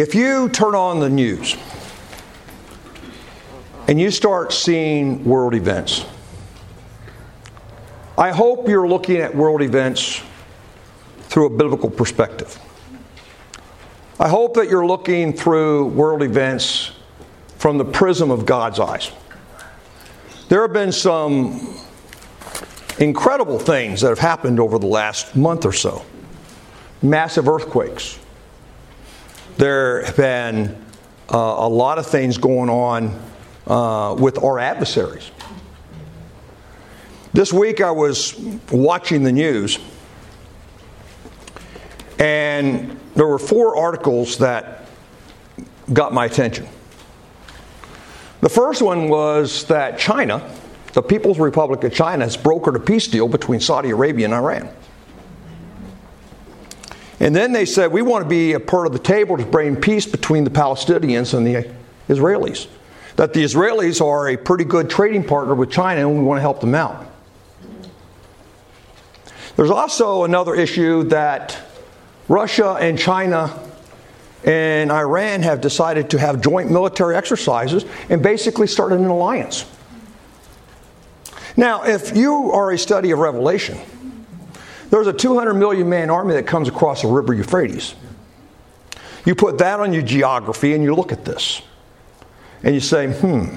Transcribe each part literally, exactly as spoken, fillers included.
If you turn on the news and you start seeing world events, I hope you're looking at world events through a biblical perspective. I hope that you're looking through world events from the prism of God's eyes. There have been some incredible things that have happened over the last month or so. Massive earthquakes. There have been uh, a lot of things going on uh, with our adversaries. This week I was watching the news, and there were four articles that got my attention. The first one was that China, the People's Republic of China, has brokered a peace deal between Saudi Arabia and Iran. And then they said, we want to be a part of the table to bring peace between the Palestinians and the Israelis. That the Israelis are a pretty good trading partner with China and we want to help them out. There's also another issue that Russia and China and Iran have decided to have joint military exercises and basically started an alliance. Now, if you are a study of Revelation, there's a two hundred million man army that comes across the river Euphrates. You put that on your geography and you look at this. And you say, hmm,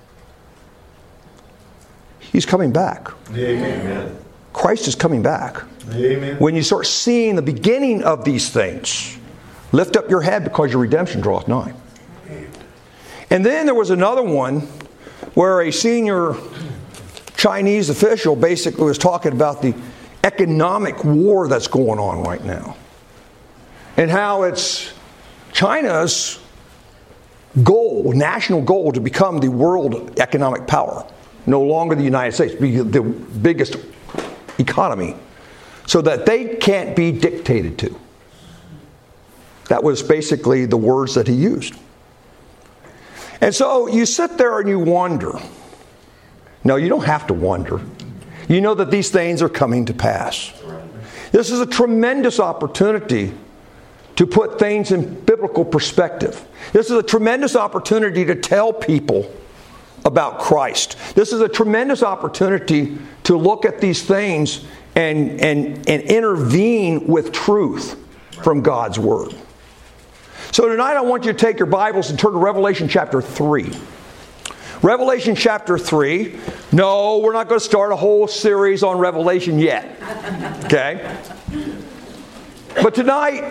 he's coming back. Amen. Christ is coming back. Amen. When you start seeing the beginning of these things, lift up your head because your redemption draweth nigh. And then there was another one where a senior Chinese official basically was talking about the economic war that's going on right now. And how it's China's goal, national goal, to become the world economic power. No longer the United States, be the biggest economy. So that they can't be dictated to. That was basically the words that he used. And so you sit there and you wonder. No, you don't have to wonder. You know that these things are coming to pass. This is a tremendous opportunity to put things in biblical perspective. This is a tremendous opportunity to tell people about Christ. This is a tremendous opportunity to look at these things and, and, and intervene with truth from God's Word. So tonight I want you to take your Bibles and turn to Revelation chapter three. Revelation chapter three. No, we're not going to start a whole series on Revelation yet. Okay? But tonight,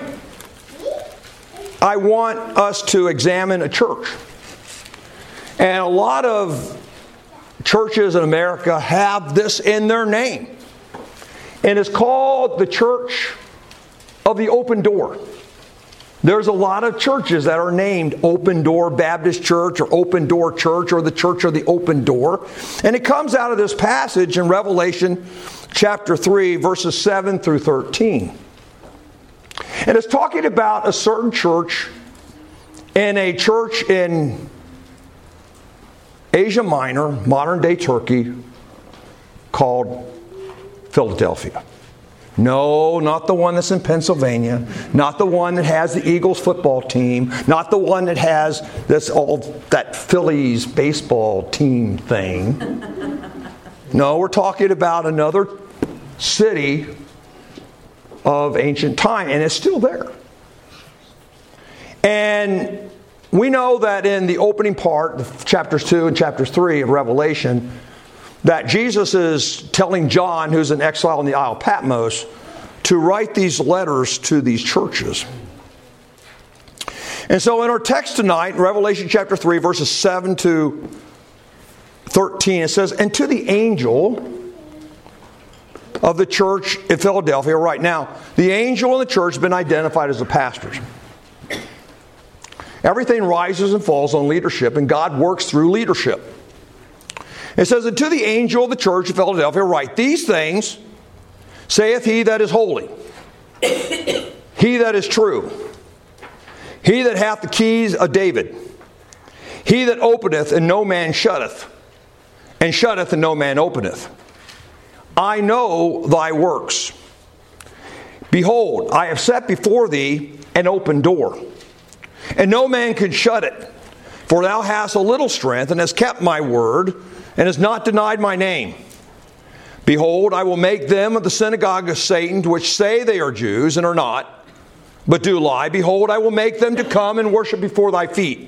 I want us to examine a church. And a lot of churches in America have this in their name. And it's called the Church of the Open Door. There's a lot of churches that are named Open Door Baptist Church or Open Door Church or the Church of the Open Door. And it comes out of this passage in Revelation chapter three, verses seven through thirteen. And it's talking about a certain church in a church in Asia Minor, modern day Turkey, called Philadelphia. No, not the one that's in Pennsylvania. Not the one that has the Eagles football team. Not the one that has this all that Phillies baseball team thing. No, we're talking about another city of ancient time, and it's still there. And we know that in the opening part, chapters two and chapters three of Revelation, that Jesus is telling John, who's in exile in the Isle of Patmos, to write these letters to these churches. And so in our text tonight, in Revelation chapter three, verses seven to thirteen, it says, "And to the angel of the church in Philadelphia," right now, the angel in the church has been identified as the pastors. Everything rises and falls on leadership, and God works through leadership. It says, "And to the angel of the church of Philadelphia write, these things saith he that is holy, he that is true, he that hath the keys of David, he that openeth and no man shutteth, and shutteth and no man openeth. I know thy works. Behold, I have set before thee an open door, and no man can shut it. For thou hast a little strength, and hast kept my word, and hast not denied my name. Behold, I will make them of the synagogue of Satan, which say they are Jews, and are not, but do lie. Behold, I will make them to come and worship before thy feet,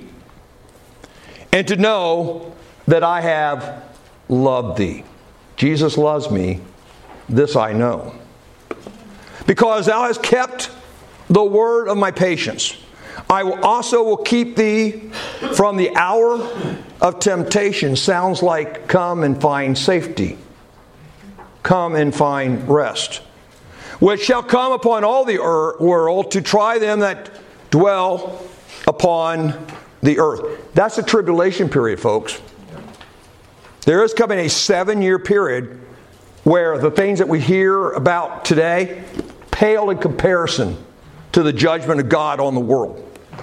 and to know that I have loved thee. Jesus loves me, this I know. Because thou hast kept the word of my patience, I will also will keep thee from the hour of temptation. Sounds like come and find safety. Come and find rest. Which shall come upon all the earth, world to try them that dwell upon the earth. That's the tribulation period, folks. There is coming a seven-year period where the things that we hear about today pale in comparison to the judgment of God on the world.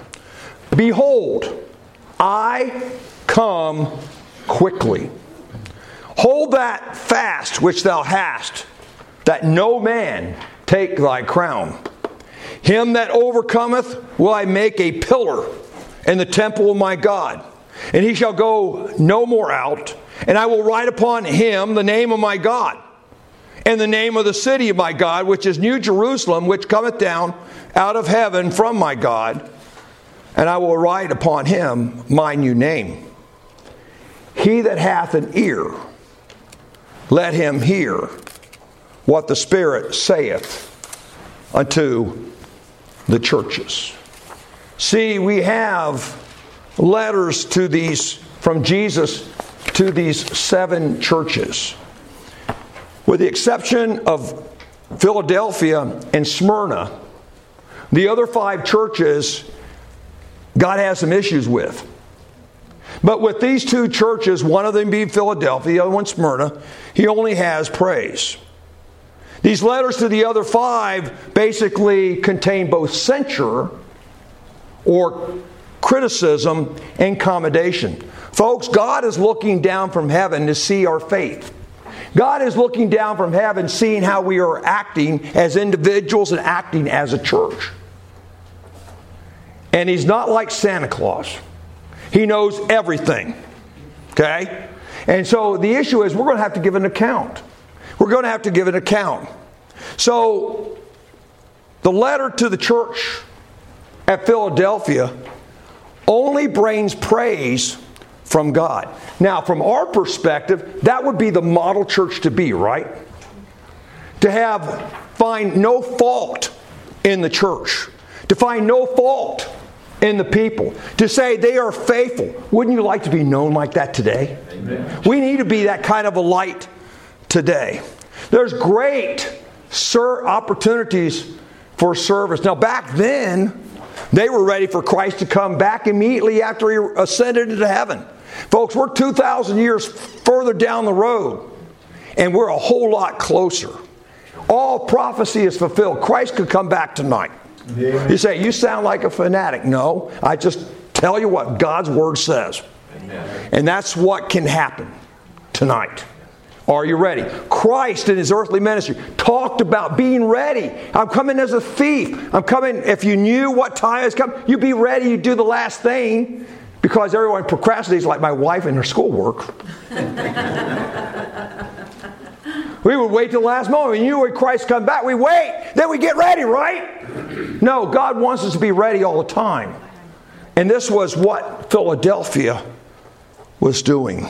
Behold, I come quickly. Hold that fast which thou hast, that no man take thy crown. Him that overcometh will I make a pillar in the temple of my God, and he shall go no more out. And I will write upon him the name of my God, and the name of the city of my God, which is New Jerusalem, which cometh down out of heaven from my God. And I will write upon him my new name. He that hath an ear, let him hear what the Spirit saith unto the churches. See, we have letters to these from Jesus to these seven churches. With the exception of Philadelphia and Smyrna, the other five churches God has some issues with. But with these two churches, one of them being Philadelphia, the other one Smyrna, he only has praise. These letters to the other five basically contain both censure or criticism and commendation. Folks, God is looking down from heaven to see our faith. God is looking down from heaven, seeing how we are acting as individuals and acting as a church. And He's not like Santa Claus. He knows everything. Okay? And so the issue is we're going to have to give an account. We're going to have to give an account. So the letter to the church at Philadelphia only brings praise from God. Now, from our perspective, that would be the model church to be, right? To have, find no fault in the church. To find no fault in the people. To say they are faithful. Wouldn't you like to be known like that today? Amen. We need to be that kind of a light today. There's great sir opportunities for service. Now, back then, they were ready for Christ to come back immediately after He ascended into heaven. Folks, we're two thousand years further down the road, and we're a whole lot closer. All prophecy is fulfilled. Christ could come back tonight. Yeah. You say, you sound like a fanatic. No, I just tell you what God's Word says. Amen. And that's what can happen tonight. Are you ready? Christ in His earthly ministry talked about being ready. I'm coming as a thief. I'm coming, if you knew what time has come, you'd be ready, you'd do the last thing. Because everyone procrastinates like my wife and her schoolwork. We would wait till the last moment. We knew when Christ come back, we wait. Then we get ready, right? No, God wants us to be ready all the time. And this was what Philadelphia was doing.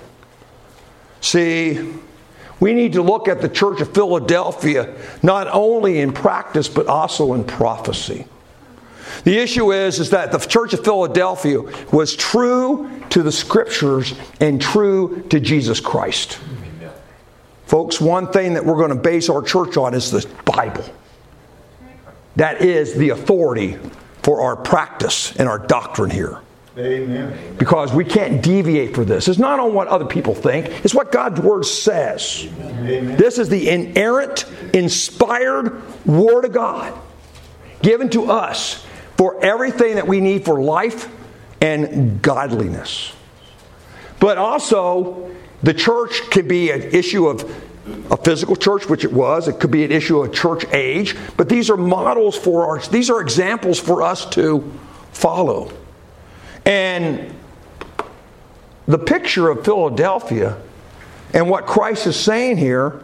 See, we need to look at the church of Philadelphia not only in practice but also in prophecy. The issue is, is that the church of Philadelphia was true to the Scriptures and true to Jesus Christ. Amen. Folks, one thing that we're going to base our church on is the Bible. That is the authority for our practice and our doctrine here. Amen. Because we can't deviate for this. It's not on what other people think. It's what God's Word says. Amen. This is the inerrant, inspired Word of God given to us for everything that we need for life and godliness. But also, the church can be an issue of a physical church, which it was. It could be an issue of church age. But these are models for our, these are examples for us to follow. And the picture of Philadelphia and what Christ is saying here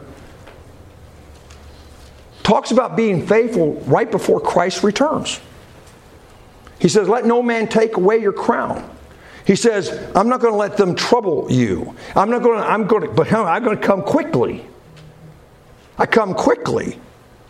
talks about being faithful right before Christ returns. He says, let no man take away your crown. He says, I'm not going to let them trouble you. I'm not going to, I'm going to, but I'm going to come quickly. I come quickly.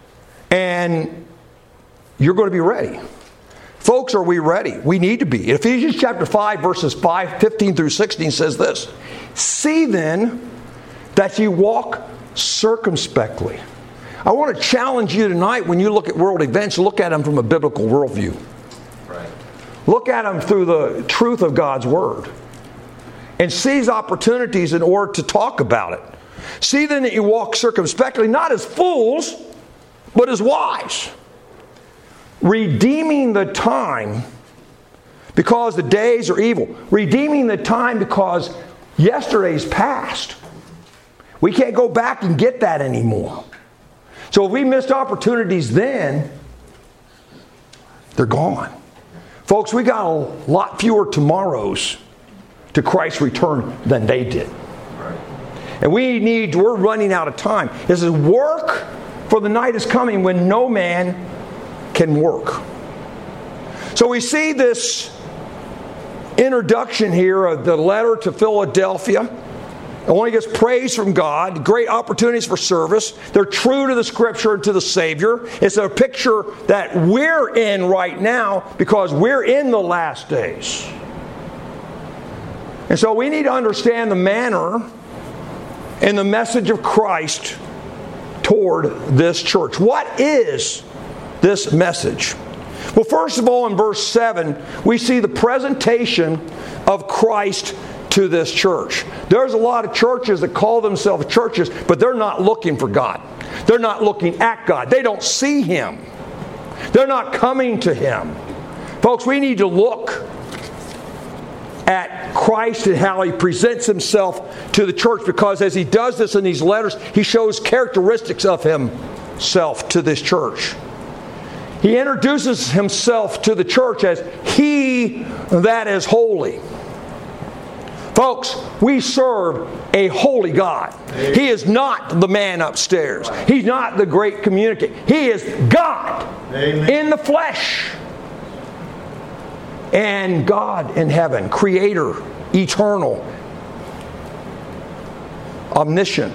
And you're going to be ready. Folks, are we ready? We need to be. Ephesians chapter five, verses five, fifteen through sixteen says this. See then that you walk circumspectly. I want to challenge you tonight when you look at world events, look at them from a biblical worldview. Right. Look at them through the truth of God's Word. And seize opportunities in order to talk about it. See then that you walk circumspectly, not as fools, but as wise. Redeeming the time because the days are evil. Redeeming the time because yesterday's past. We can't go back and get that anymore. So if we missed opportunities then, they're gone. Folks, we got a lot fewer tomorrows to Christ's return than they did. And we need, we're running out of time. This is work, for the night is coming when no man can work. So we see this introduction here of the letter to Philadelphia. And one gets praise from God, great opportunities for service. They're true to the Scripture and to the Savior. It's a picture that we're in right now because we're in the last days. And so we need to understand the manner and the message of Christ toward this church. What is this message? Well, first of all, in verse seven, we see the presentation of Christ to this church. There's a lot of churches that call themselves churches, but they're not looking for God. They're not looking at God. They don't see Him. They're not coming to Him. Folks, we need to look at Christ and how He presents Himself to the church, because as He does this in these letters, He shows characteristics of Himself to this church. He introduces Himself to the church as He that is holy. Folks, we serve a holy God. He is not the man upstairs. He's not the great communicator. He is God Amen. In the flesh. And God in heaven, Creator, eternal, omniscient,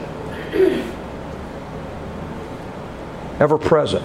ever present.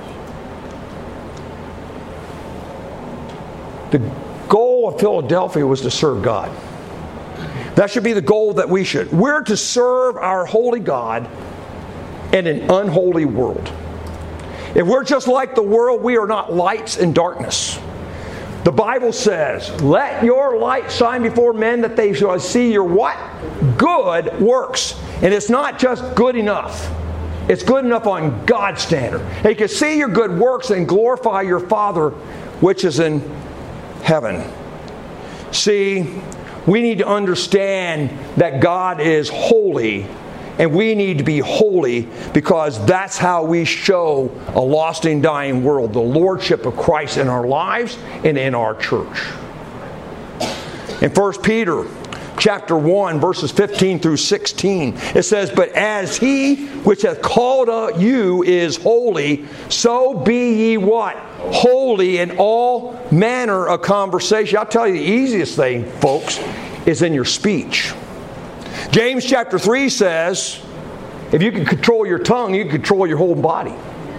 The goal of Philadelphia was to serve God. That should be the goal that we should. We're to serve our holy God in an unholy world. If we're just like the world, we are not lights in darkness. The Bible says, let your light shine before men that they shall see your what? Good works. And it's not just good enough. It's good enough on God's standard. They can see your good works and glorify your Father which is in heaven. See, we need to understand that God is holy, and we need to be holy because that's how we show a lost and dying world the lordship of Christ in our lives and in our church. In First Peter chapter one, verses fifteen through sixteen, it says, but as He which hath called you is holy, so be ye what? Holy in all manner of conversation. I'll tell you the easiest thing, folks, is in your speech. James chapter three says, if you can control your tongue, you can control your whole body.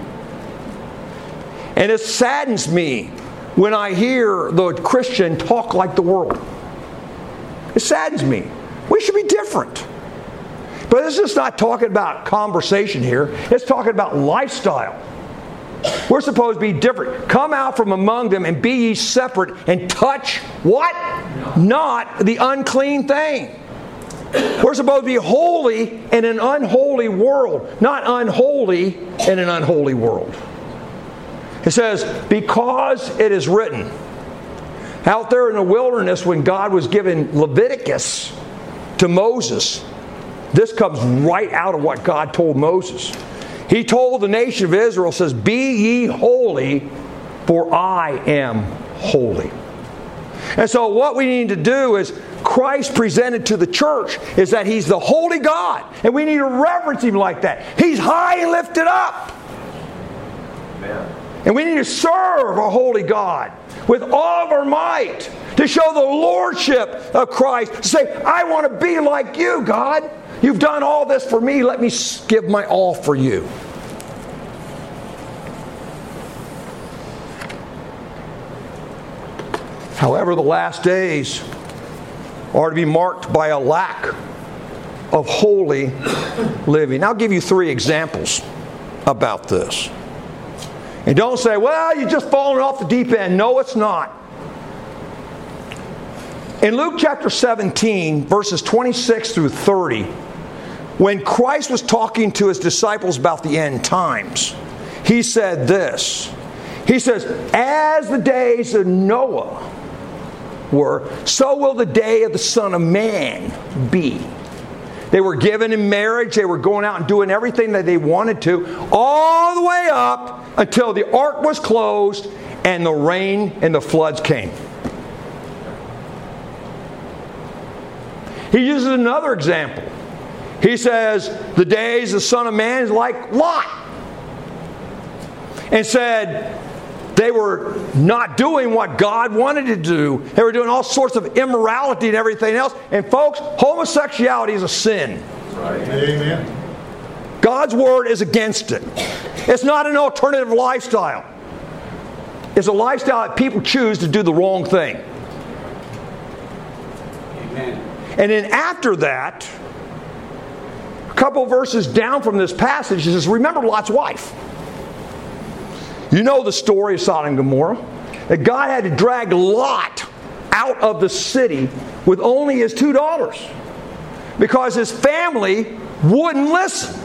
And it saddens me when I hear the Christian talk like the world. It saddens me. We should be different. But this is not talking about conversation here. It's talking about lifestyle. We're supposed to be different. Come out from among them and be ye separate and touch what? Not the unclean thing. We're supposed to be holy in an unholy world, not unholy in an unholy world. It says, because it is written, out there in the wilderness when God was giving Leviticus to Moses, this comes right out of what God told Moses. He told the nation of Israel, says, be ye holy, for I am holy. And so what we need to do is, Christ presented to the church is that He's the holy God. And we need to reverence Him like that. He's high and lifted up. Amen. And we need to serve a holy God with all of our might to show the lordship of Christ. To say, I want to be like you, God. You've done all this for me. Let me give my all for you. However, the last days are to be marked by a lack of holy living. I'll give you three examples about this. And don't say, well, you're just falling off the deep end. No, it's not. In Luke chapter seventeen, verses twenty-six through thirty, when Christ was talking to His disciples about the end times, He said this. He says, as the days of Noah were, so will the day of the Son of Man be. They were given in marriage. They were going out and doing everything that they wanted to, all the way up until the ark was closed and the rain and the floods came. He uses another example. He says, the days of the Son of Man is like Lot. And said, they were not doing what God wanted to do. They were doing all sorts of immorality and everything else. And folks, homosexuality is a sin. Right. Amen. God's Word is against it. It's not an alternative lifestyle. It's a lifestyle that people choose to do the wrong thing. Amen. And then after that, a couple verses down from this passage, it says, remember Lot's wife. You know the story of Sodom and Gomorrah. That God had to drag Lot out of the city with only his two daughters. Because his family wouldn't listen.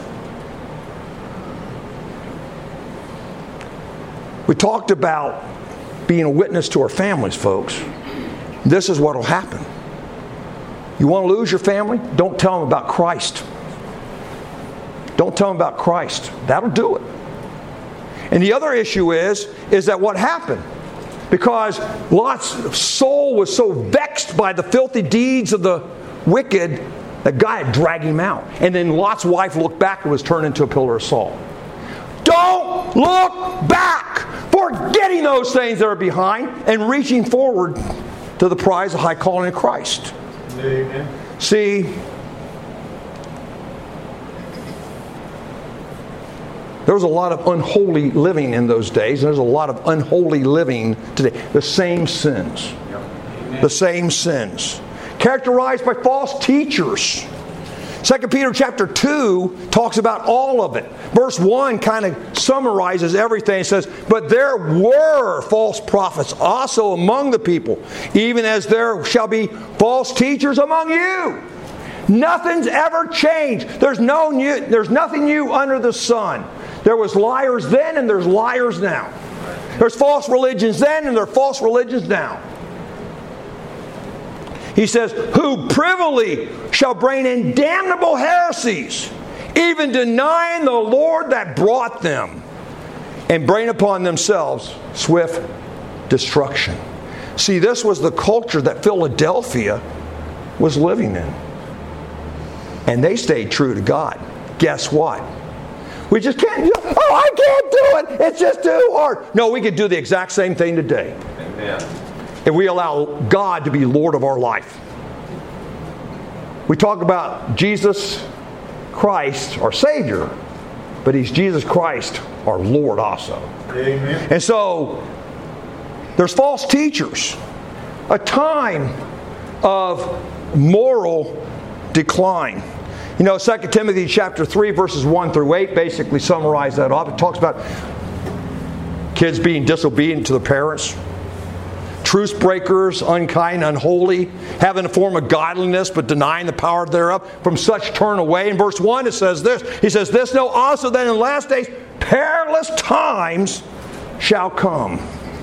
We talked about being a witness to our families, folks. This is what will happen. You want to lose your family? Don't tell them about Christ. Don't tell them about Christ. That'll do it. And the other issue is, is that what happened? Because Lot's soul was so vexed by the filthy deeds of the wicked that God had dragged him out. And then Lot's wife looked back and was turned into a pillar of salt. Don't look back! Forgetting those things that are behind and reaching forward to the prize of high calling in Christ. Amen. See, there was a lot of unholy living in those days, and there's a lot of unholy living today. The same sins. Yep. The same sins. Characterized by false teachers. Second Peter chapter two talks about all of it. Verse one kind of summarizes everything. It says, but there were false prophets also among the people, even as there shall be false teachers among you. Nothing's ever changed. There's no new, there's nothing new under the sun. There was liars then and there's liars now. There's false religions then and there are false religions now. He says, who privily shall bring in damnable heresies, even denying the Lord that brought them, and bring upon themselves swift destruction. See, this was the culture that Philadelphia was living in. And they stayed true to God. Guess what? We just can't do it. Oh, I can't do it. It's just too hard. No, we could do the exact same thing today. Amen. If we allow God to be Lord of our life. We talk about Jesus Christ, our Savior, but He's Jesus Christ, our Lord also. Amen. And so, there's false teachers. A time of moral decline. You know, Second Timothy chapter three, verses one through eight basically summarize that off. It talks about kids being disobedient to their parents, truce breakers, unkind, unholy, having a form of godliness but denying the power thereof. From such turn away. In verse one it says this. He says, this know also that in the last days perilous times shall come.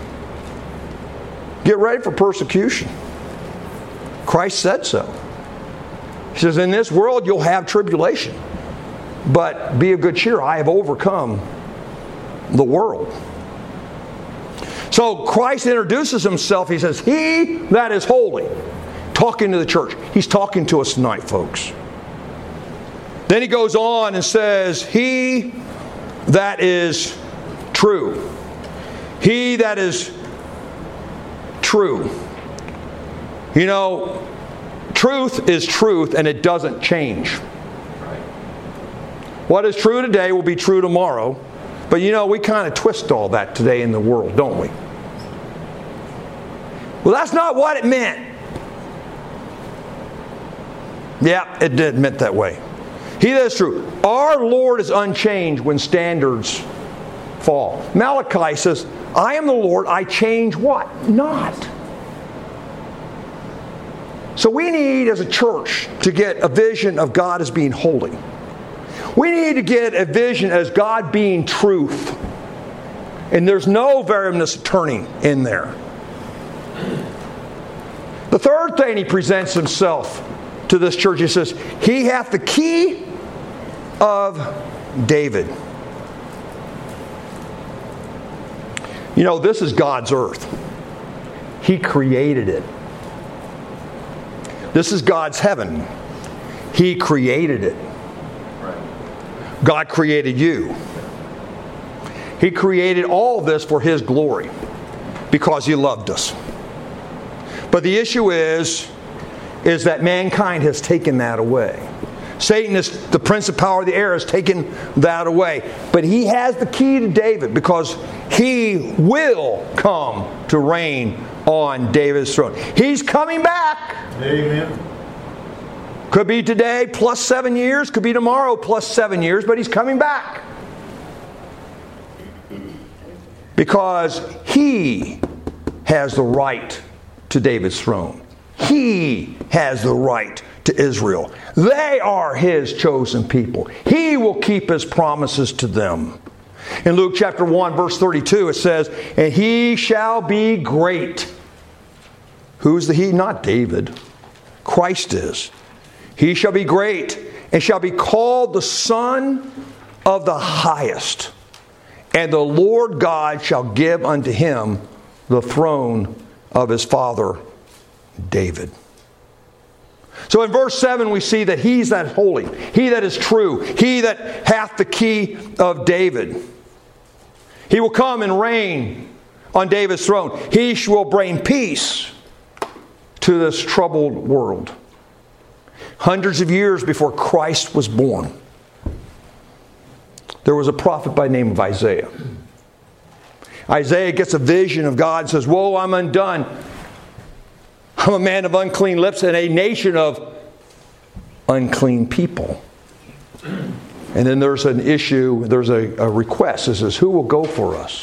Get ready for persecution. Christ said so. He says, in this world you'll have tribulation. But be of good cheer. I have overcome the world. So Christ introduces himself. He says, he that is holy. Talking to the church. He's talking to us tonight, folks. Then he goes on and says, he that is true. He that is true. You know, truth is truth and it doesn't change. What is true today will be true tomorrow. But you know, we kind of twist all that today in the world, don't we? Well, that's not what it meant. Yeah, it did meant that way. He that is true. Our Lord is unchanged when standards fall. Malachi says, I am the Lord, I change what? Not. So we need as a church to get a vision of God as being holy. We need to get a vision as God being truth. And there's no variableness of turning in there. The third thing he presents himself to this church, he says, he hath the key of David. You know, this is God's earth. He created it. This is God's heaven. He created it. God created you. He created all this for His glory because He loved us. But the issue is, is that mankind has taken that away. Satan, is the prince of power of the air, has taken that away. But he has the key to David because he will come to reign on David's throne. He's coming back. Amen. Could be today plus seven years. Could be tomorrow plus seven years. But he's coming back. Because he has the right to David's throne. He has the right to Israel. They are His chosen people. He will keep His promises to them. In Luke chapter one, verse thirty-two, it says, and he shall be great. Who's the he? Not David. Christ is. He shall be great and shall be called the Son of the Highest. And the Lord God shall give unto him the throne of his father David. So in verse seven we see that He's that holy, He that is true, He that hath the key of David. He will come and reign on David's throne. He will bring peace to this troubled world. Hundreds of years before Christ was born, there was a prophet by the name of Isaiah. Isaiah gets a vision of God and says, woe, I'm undone. I'm a man of unclean lips and a nation of unclean people. And then there's an issue, there's a, a request. It says, who will go for us?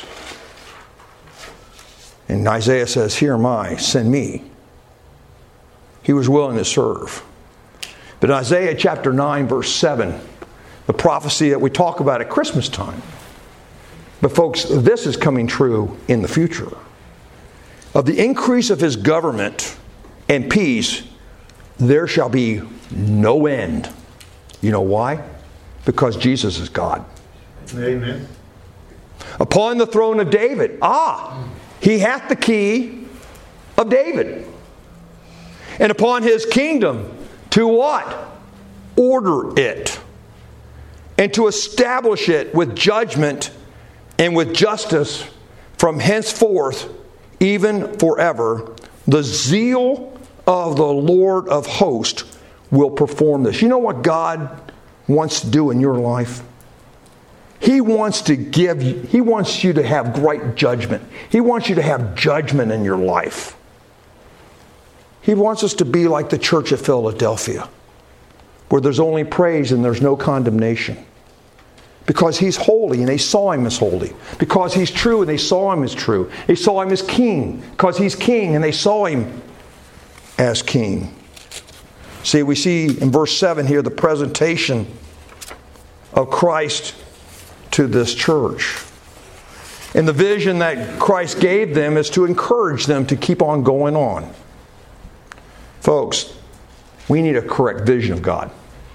And Isaiah says, here am I, send me. He was willing to serve. But in Isaiah chapter nine, verse seven, the prophecy that we talk about at Christmas time. But folks, this is coming true in the future. Of the increase of His government and peace, there shall be no end. You know why? Because Jesus is God. Amen. Upon the throne of David. Ah, He hath the key of David. And upon His kingdom, to what? Order it. And to establish it with judgment and with justice from henceforth, even forever. The zeal of the Lord of hosts will perform this. You know what God wants to do in your life? He wants to give you, He wants you to have right judgment. He wants you to have judgment in your life. He wants us to be like the church of Philadelphia, where there's only praise and there's no condemnation. Because He's holy and they saw Him as holy. Because He's true and they saw Him as true. They saw Him as king. Because He's king and they saw Him as king. See, we see in verse seven here the presentation of Christ to this church. And the vision that Christ gave them is to encourage them to keep on going on. Folks, we need a correct vision of God.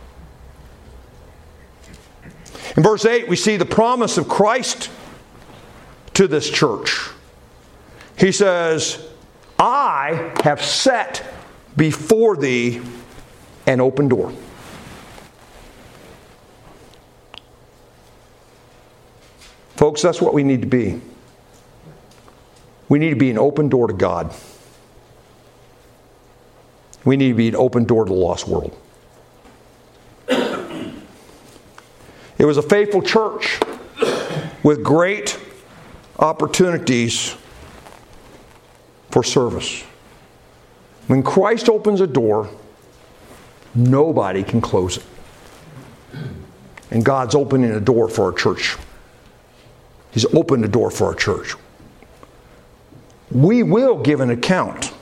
In verse eight, we see the promise of Christ to this church. He says, I have set before thee an open door. Folks, that's what we need to be. We need to be an open door to God. We need to be an open door to the lost world. It was a faithful church with great opportunities for service. When Christ opens a door, nobody can close it. And God's opening a door for our church. He's opened a door for our church. We will give an account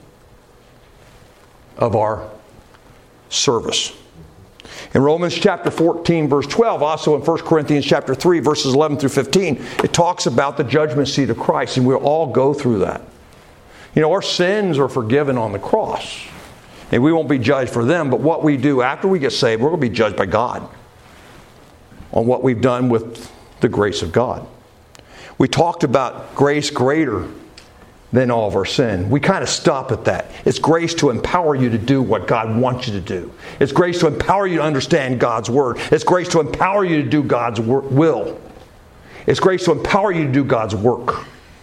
of our service. In Romans chapter fourteen, verse twelve, also in First Corinthians chapter three, verses eleven through fifteen, it talks about the judgment seat of Christ, and we'll all go through that. You know, our sins are forgiven on the cross, and we won't be judged for them, but what we do after we get saved, we're going to be judged by God on what we've done with the grace of God. We talked about grace greater than all of our sin. We kind of stop at that. It's grace to empower you to do what God wants you to do. It's grace to empower you to understand God's Word. It's grace to empower you to do God's will. It's grace to empower you to do God's work.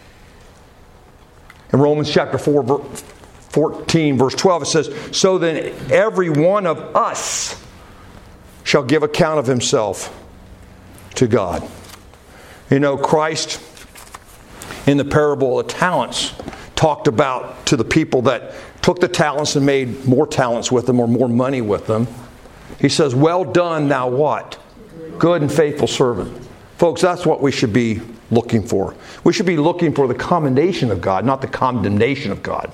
In Romans chapter four, fourteen, verse twelve, it says, so then every one of us shall give account of himself to God. You know, Christ, in the parable of the talents, talked about to the people that took the talents and made more talents with them or more money with them. He says, well done, thou what? Good and faithful servant. Folks, that's what we should be looking for. We should be looking for the commendation of God, not the condemnation of God.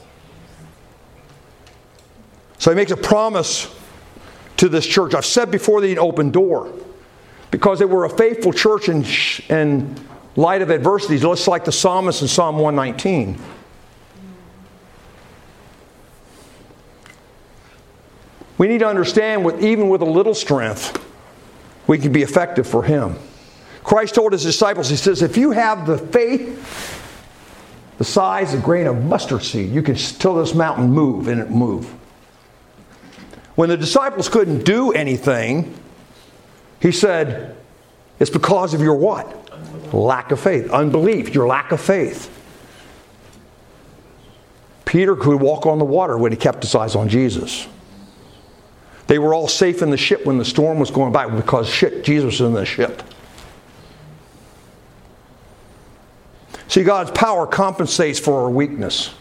So he makes a promise to this church. I've said before thee an open door. Because they were a faithful church in, in light of adversities, just like the psalmist in Psalm one nineteen. We need to understand, with even with a little strength, we can be effective for Him. Christ told His disciples, He says, if you have the faith the size of a grain of mustard seed, you can tell this mountain move, and it move. When the disciples couldn't do anything, He said, it's because of your what? Lack of faith. Unbelief. Your lack of faith. Peter could walk on the water when he kept his eyes on Jesus. They were all safe in the ship when the storm was going by because shit, Jesus was in the ship. See, God's power compensates for our weakness.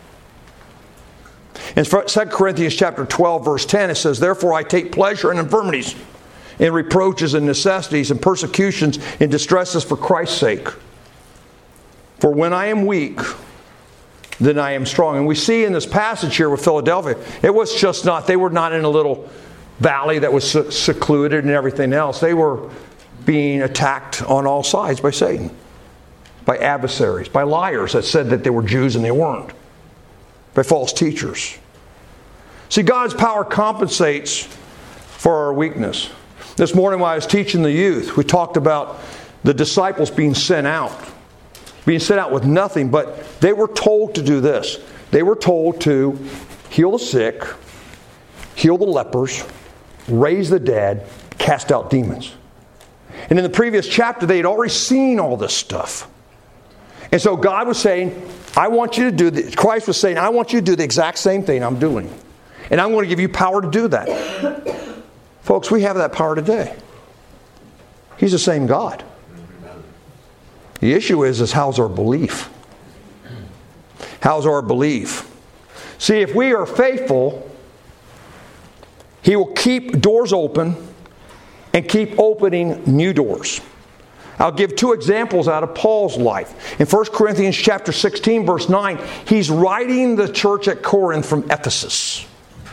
In Second Corinthians chapter twelve, verse ten, it says, therefore I take pleasure in infirmities, in reproaches and necessities and persecutions and distresses for Christ's sake. For when I am weak, then I am strong. And we see in this passage here with Philadelphia, it was just not, they were not in a little valley that was secluded and everything else. They were being attacked on all sides by Satan, by adversaries, by liars that said that they were Jews and they weren't, by false teachers. See, God's power compensates for our weakness. This morning when I was teaching the youth, we talked about the disciples being sent out. Being sent out with nothing, but they were told to do this. They were told to heal the sick, heal the lepers, raise the dead, cast out demons. And in the previous chapter, they had already seen all this stuff. And so God was saying, I want you to do this. Christ was saying, I want you to do the exact same thing I'm doing. And I'm going to give you power to do that. Folks, we have that power today. He's the same God. The issue is, is how's our belief? How's our belief? See, if we are faithful, He will keep doors open and keep opening new doors. I'll give two examples out of Paul's life. In First Corinthians chapter sixteen, verse nine, he's writing the church at Corinth from Ephesus.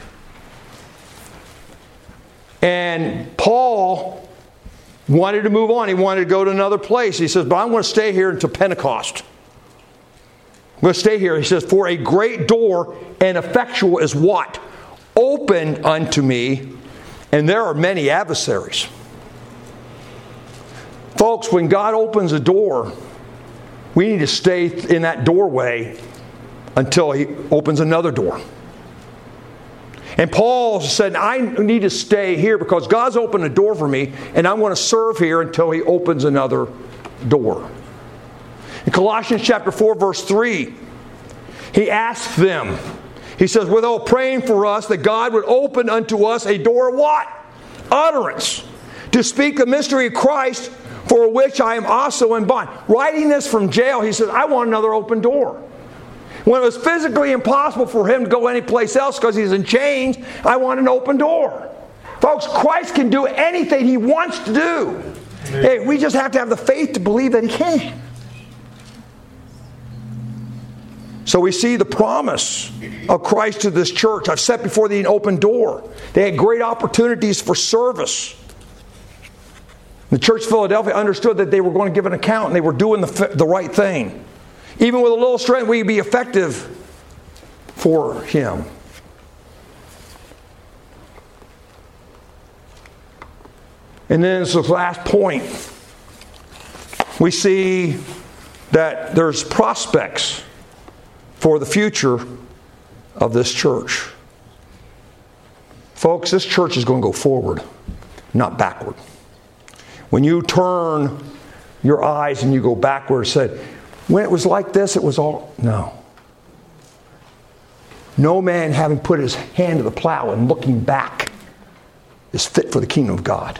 And Paul wanted to move on. He wanted to go to another place. He says, but I'm going to stay here until Pentecost. I'm going to stay here. He says, for a great door and effectual is what? Opened unto me, and there are many adversaries. Folks, when God opens a door, we need to stay in that doorway until He opens another door. And Paul said, I need to stay here because God's opened a door for me, and I'm going to serve here until He opens another door. In Colossians chapter four, verse three, he asks them, he says, withal praying for us that God would open unto us a door of what? Utterance. To speak the mystery of Christ, for which I am also in bond. Writing this from jail, he says, I want another open door. When it was physically impossible for him to go anyplace else because he's in chains, I want an open door. Folks, Christ can do anything He wants to do. Hey, we just have to have the faith to believe that He can. So we see the promise of Christ to this church. I've set before thee an open door. They had great opportunities for service. The church of Philadelphia understood that they were going to give an account and they were doing the, the right thing. Even with a little strength, we can be effective for Him. And then as the last point, we see that there's prospects for the future of this church. Folks, this church is going to go forward, not backward. When you turn your eyes and you go backward, say, when it was like this, it was all... No. No man having put his hand to the plow and looking back is fit for the kingdom of God.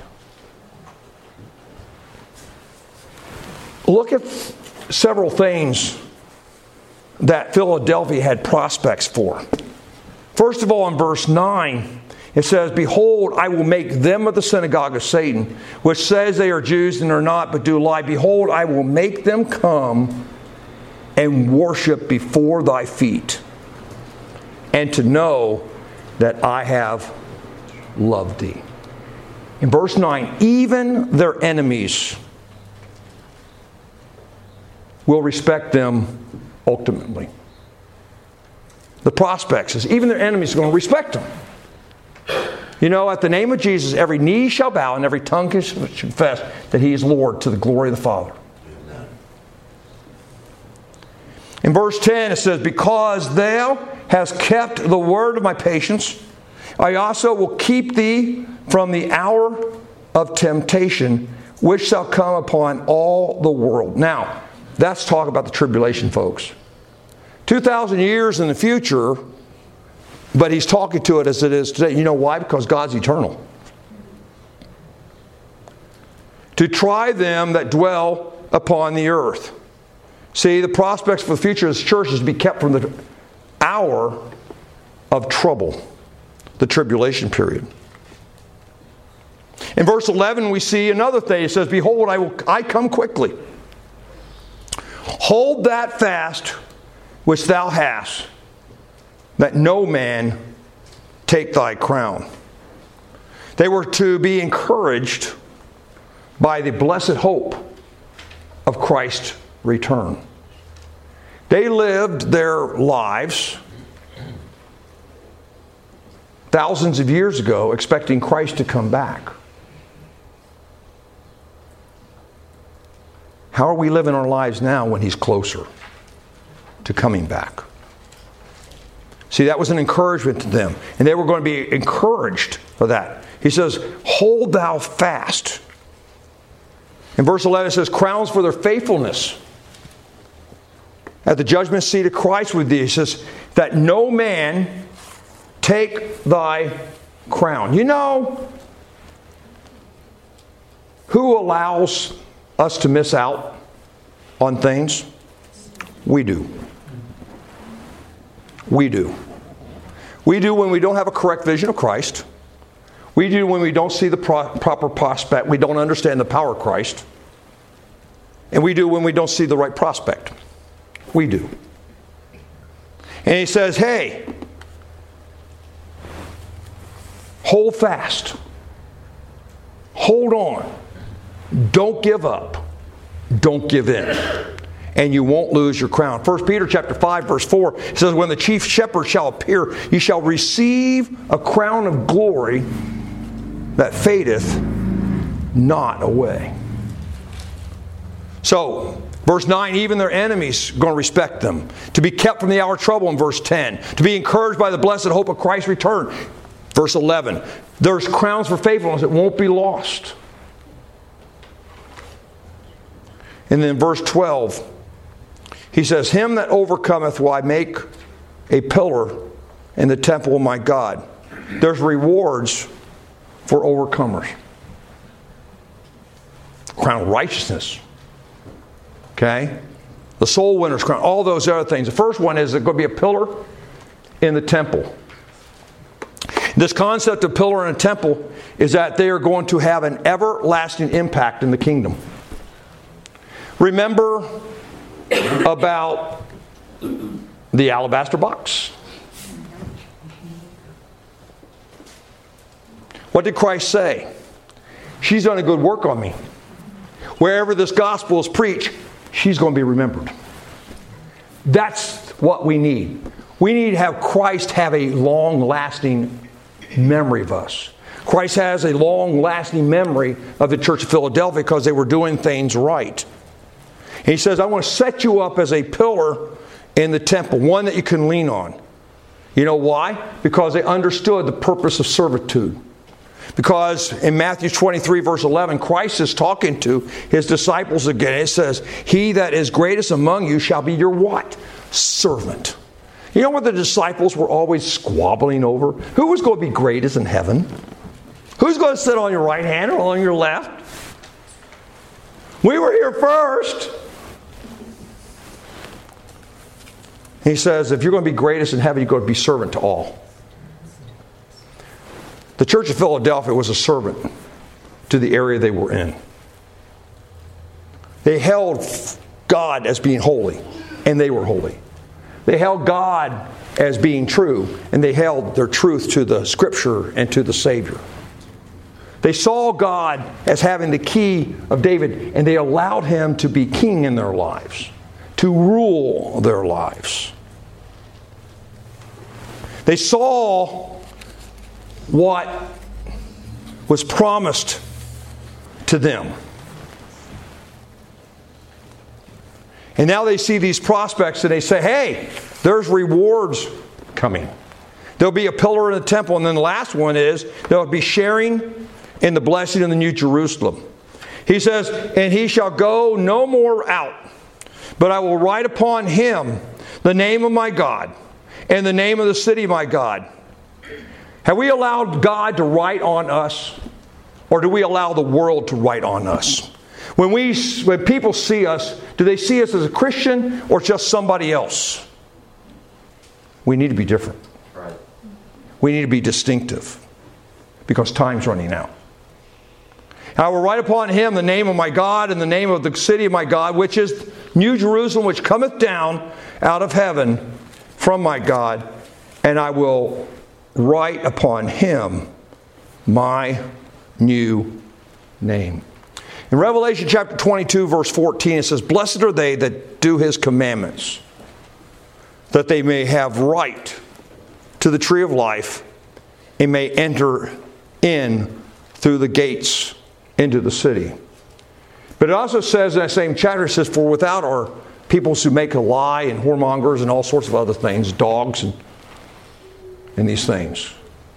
Look at several things that Philadelphia had prospects for. First of all, in verse nine, it says, behold, I will make them of the synagogue of Satan, which says they are Jews and are not, but do lie. Behold, I will make them come and worship before thy feet, and to know that I have loved thee. In verse nine, even their enemies will respect them ultimately. The prospects is even their enemies are going to respect them. You know, at the name of Jesus, every knee shall bow and every tongue shall confess that He is Lord to the glory of the Father. In verse ten it says, because thou hast kept the word of my patience, I also will keep thee from the hour of temptation, which shall come upon all the world. Now, that's talk about the tribulation, folks. two thousand years in the future, but He's talking to it as it is today. You know why? Because God's eternal. To try them that dwell upon the earth. See, the prospects for the future of this church is to be kept from the hour of trouble, the tribulation period. In verse eleven, we see another thing. It says, behold, I will I come quickly. Hold that fast which thou hast, that no man take thy crown. They were to be encouraged by the blessed hope of Christ's return. They lived their lives thousands of years ago expecting Christ to come back. How are we living our lives now when He's closer to coming back? See, that was an encouragement to them. And they were going to be encouraged for that. He says, hold thou fast. In verse eleven it says, crowns for their faithfulness at the judgment seat of Christ with thee. He says, that no man take thy crown. You know, who allows us to miss out on things? We do. We do. We do when we don't have a correct vision of Christ. We do when we don't see the pro- proper prospect. We don't understand the power of Christ. And we do when we don't see the right prospect. We do. And He says, hey, hold fast. Hold on. Don't give up. Don't give in. And you won't lose your crown. First Peter chapter five, verse four says, when the chief shepherd shall appear, you shall receive a crown of glory that fadeth not away. So, Verse nine, even their enemies are going to respect them. To be kept from the hour of trouble in verse ten. To be encouraged by the blessed hope of Christ's return. Verse eleven, there's crowns for faithfulness that won't be lost. And then verse twelve, he says, him that overcometh will I make a pillar in the temple of my God. There's rewards for overcomers. Crown of righteousness. Okay? The soul winner's crown. All those other things. The first one is there's going to be a pillar in the temple. This concept of pillar in a temple is that they are going to have an everlasting impact in the kingdom. Remember about the alabaster box? What did Christ say? She's done a good work on me. Wherever this gospel is preached, she's going to be remembered. That's what we need. We need to have Christ have a long-lasting memory of us. Christ has a long-lasting memory of the Church of Philadelphia because they were doing things right. He says, I want to set you up as a pillar in the temple, one that you can lean on. You know why? Because they understood the purpose of servitude. Because in Matthew twenty-three, verse eleven, Christ is talking to His disciples again. It says, he that is greatest among you shall be your what? Servant. You know what the disciples were always squabbling over? Who was going to be greatest in heaven? Who's going to sit on your right hand or on your left? We were here first. He says, if you're going to be greatest in heaven, you're going to be servant to all. The Church of Philadelphia was a servant to the area they were in. They held God as being holy, and they were holy. They held God as being true, and they held their truth to the Scripture and to the Savior. They saw God as having the key of David, and they allowed Him to be king in their lives, to rule their lives. They saw what was promised to them. And now they see these prospects and they say, hey, there's rewards coming. There'll be a pillar in the temple. And then the last one is there'll be sharing in the blessing of the New Jerusalem. He says, and he shall go no more out, but I will write upon him the name of my God and the name of the city of my God. Have we allowed God to write on us? Or do we allow the world to write on us? When we, when people see us, do they see us as a Christian or just somebody else? We need to be different. Right. We need to be distinctive. Because time's running out. I will write upon him the name of my God and the name of the city of my God, which is New Jerusalem, which cometh down out of heaven from my God. And I will write upon him my new name. In Revelation chapter twenty-two, verse fourteen, it says, blessed are they that do his commandments, that they may have right to the tree of life and may enter in through the gates into the city. But it also says in that same chapter, it says, for without are peoples who make a lie and whoremongers and all sorts of other things, dogs and in these things.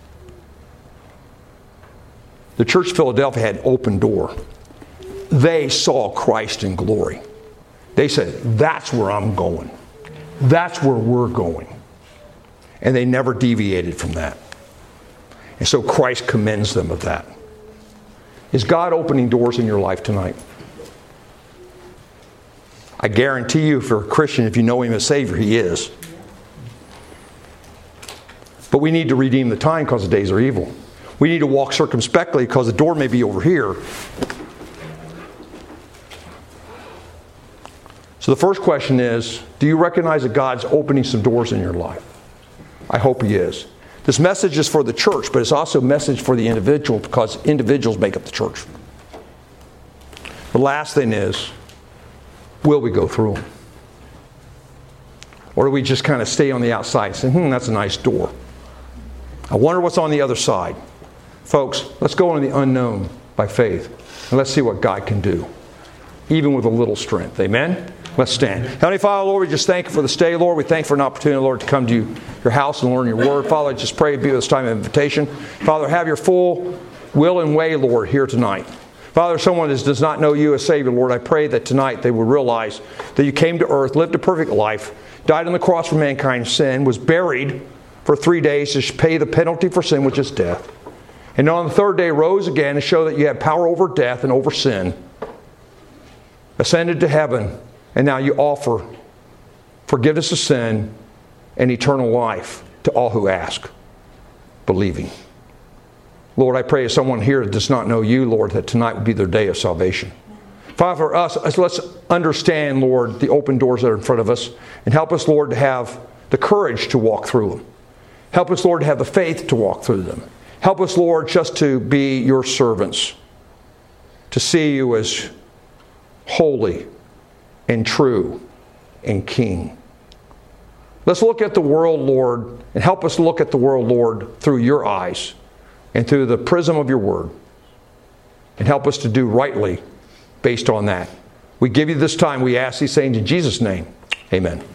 The Church of Philadelphia had an open door. They saw Christ in glory. They said, that's where I'm going. That's where we're going. And they never deviated from that. And so Christ commends them of that. Is God opening doors in your life tonight? I guarantee you, if you're a Christian, if you know Him as Savior, He is. But we need to redeem the time because the days are evil. We need to walk circumspectly because the door may be over here. So the first question is, do you recognize that God's opening some doors in your life? I hope He is. This message is for the church, but it's also a message for the individual because individuals make up the church. The last thing is, will we go through them? Or do we just kind of stay on the outside and say, hmm, that's a nice door. I wonder what's on the other side. Folks, let's go into the unknown by faith. And let's see what God can do. even with a little strength. Amen? Let's stand. Heavenly Father, Lord, we just thank you for this day, Lord. We thank you for an opportunity, Lord, to come to you, your house and learn your word. Father, I just pray to be with this time of invitation. Father, have your full will and way, Lord, here tonight. Father, someone that does not know you as Savior, Lord, I pray that tonight they will realize that you came to earth, lived a perfect life, died on the cross for mankind's sin, was buried for three days to pay the penalty for sin, which is death. And on the third day rose again to show that you have power over death and over sin. Ascended to heaven, and now you offer forgiveness of sin and eternal life to all who ask, believing. Lord, I pray as someone here that does not know you, Lord, that tonight would be their day of salvation. Father, for us, let's understand, Lord, the open doors that are in front of us, and help us, Lord, to have the courage to walk through them. Help us, Lord, to have the faith to walk through them. Help us, Lord, just to be your servants, to see you as holy and true and King. Let's look at the world, Lord, and help us look at the world, Lord, through your eyes and through the prism of your word. And help us to do rightly based on that. We give you this time. We ask these things in Jesus' name. Amen.